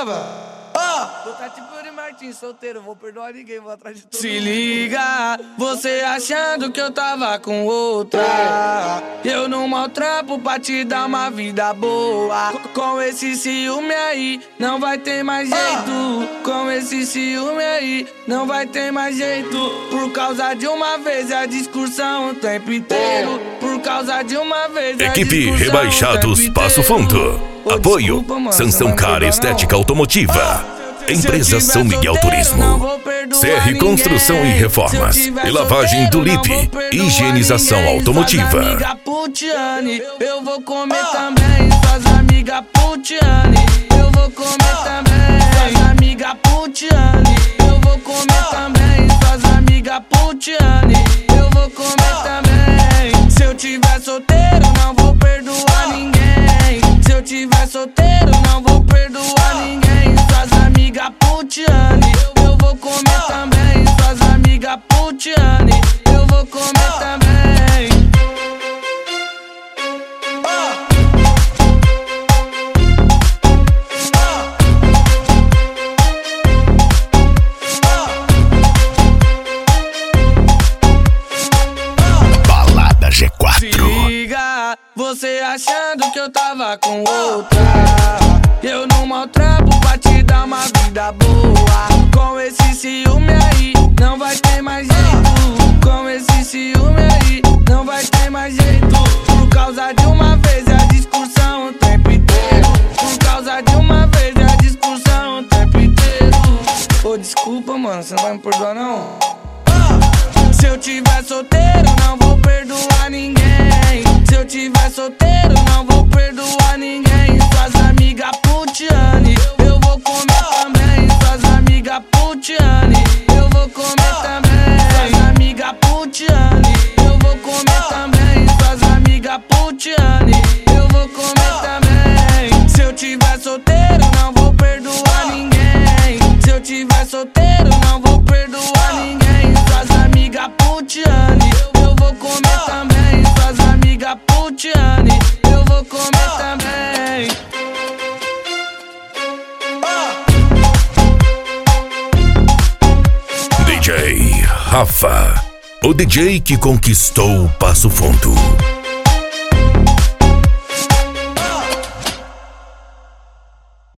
Grava. Tô tipo de Martins, solteiro, vou perdoar ninguém, vou atrás de todo Se liga, você achando que eu tava com outra. Eu não maltrapo pra te dar uma vida boa. Com esse ciúme aí, não vai ter mais jeito. Com esse ciúme aí, não vai ter mais jeito. Por causa de uma vez a discussão o tempo inteiro. Por causa de uma vez a Equipe discussão Rebaixados o tempo Passo Fundo. inteiro. Apoio Desculpa, mano, Sansão você não vai Car perdoar, Estética não? Automotiva. Empresa São Miguel Turismo. CR Construção e Reformas. E lavagem do LIP. Higienização automotiva. Eu vou comer também, suas amigas putiane. Eu vou comer também, suas amigas putiane. Eu vou comer também, suas amigas putiane. Eu vou comer também. Se eu tiver solteiro, não vou perdoar ninguém. Se eu tiver solteiro, não vou perdoar ninguém. Suas amigas putiane. Eu vou comer também, suas amigas putiane. Eu vou comer também. Balada G4. Se liga, você achando que eu tava com outra. Eu não maltrapo pra te dar uma vida boa. Com esse ciúme aí, não vai ter mais jeito. Com esse ciúme aí, não vai ter mais jeito. Por causa de uma vez a discussão o tempo inteiro. Por causa de uma vez a discussão o tempo inteiro. Ô, desculpa, mano, você não vai me perdoar, não? Se eu tiver solteiro, não vou perdoar ninguém. Se eu tiver solteiro, não vou perdoar ninguém. Suas amigas putiane, eu vou comer também. Suas amigas putiane, eu vou comer também. Suas amigas putiane, eu vou comer também. Suas amigas putiane, eu vou comer também. Se eu tiver solteiro, não vou perdoar ninguém. Se eu tiver solteiro, não vou perdoar ninguém. Suas amigas putiane, eu vou comer também. Suas amigas putiane, eu vou comer também. DJ Rafa. O DJ que conquistou o Passo Fundo.